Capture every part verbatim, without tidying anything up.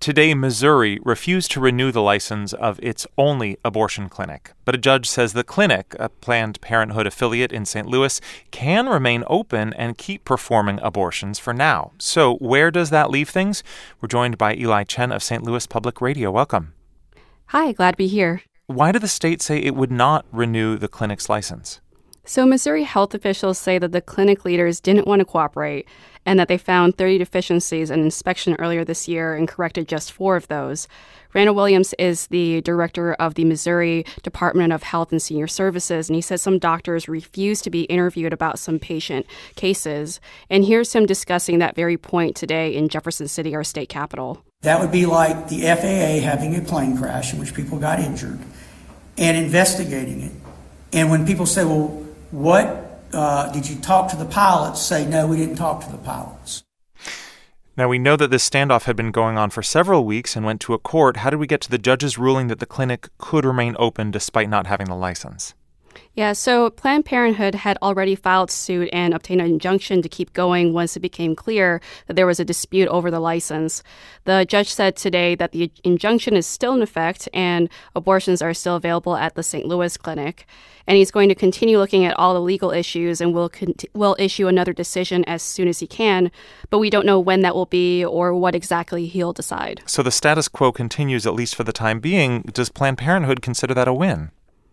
Today, Missouri refused to renew the license of its only abortion clinic. But a judge says the clinic, a Planned Parenthood affiliate in Saint Louis, can remain open and keep performing abortions for now. So where does that leave things? We're joined by Eli Chen of Saint Louis Public Radio. Welcome. Hi, glad to be here. Why did the state say it would not renew the clinic's license? So Missouri health officials say that the clinic leaders didn't want to cooperate and that they found thirty deficiencies in an inspection earlier this year and corrected just four of those. Randall Williams is the director of the Missouri Department of Health and Senior Services, and he says some doctors refused to be interviewed about some patient cases. And here's him discussing that very point today in Jefferson City, our state capital. That would be like the F A A having a plane crash in which people got injured and investigating it. And when people say, well, what uh, did you talk to the pilots? Say, no, we didn't talk to the pilots. Now, we know that this standoff had been going on for several weeks and went to a court. How did we get to the judge's ruling that the clinic could remain open despite not having the license? Yeah, so Planned Parenthood had already filed suit and obtained an injunction to keep going once it became clear that there was a dispute over the license. The judge said today that the injunction is still in effect and abortions are still available at the Saint Louis clinic. And he's going to continue looking at all the legal issues and will con- will issue another decision as soon as he can. But we don't know when that will be or what exactly he'll decide. So the status quo continues, at least for the time being. Does Planned Parenthood consider that a win?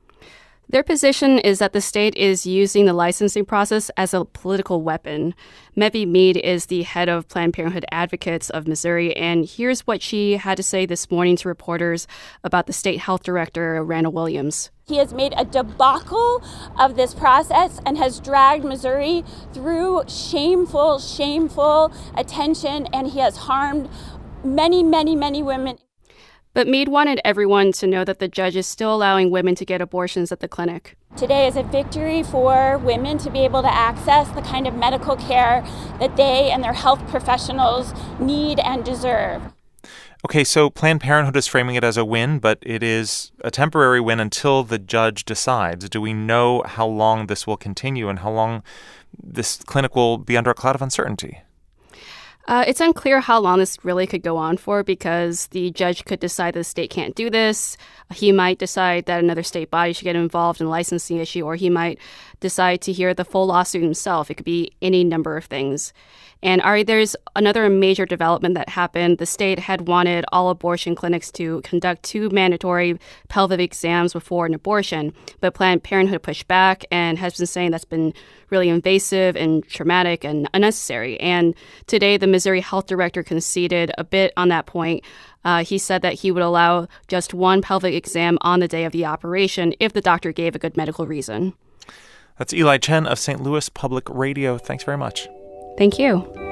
Their position is that the state is using the licensing process as a political weapon. Mevy Mead is the head of Planned Parenthood Advocates of Missouri, and here's what she had to say this morning to reporters about the state health director, Randall Williams. He has made a debacle of this process and has dragged Missouri through shameful, shameful attention, and he has harmed many, many, many women. But Mead wanted everyone to know that the judge is still allowing women to get abortions at the clinic. Today is a victory for women to be able to access the kind of medical care that they and their health professionals need and deserve. Okay, so Planned Parenthood is framing it as a win, but it is a temporary win until the judge decides. Do we know how long this will continue and how long this clinic will be under a cloud of uncertainty? Uh, it's unclear how long this really could go on for because the judge could decide that the state can't do this. He might decide that another state body should get involved in the licensing issue, or he might decide to hear the full lawsuit himself. It could be any number of things. And Ari, there's another major development that happened. The state had wanted all abortion clinics to conduct two mandatory pelvic exams before an abortion, but Planned Parenthood pushed back and has been saying that's been really invasive and traumatic and unnecessary. And today, the Missouri health director conceded a bit on that point. Uh, he said that he would allow just one pelvic exam on the day of the operation if the doctor gave a good medical reason. That's Eli Chen of Saint Louis Public Radio. Thanks very much. Thank you.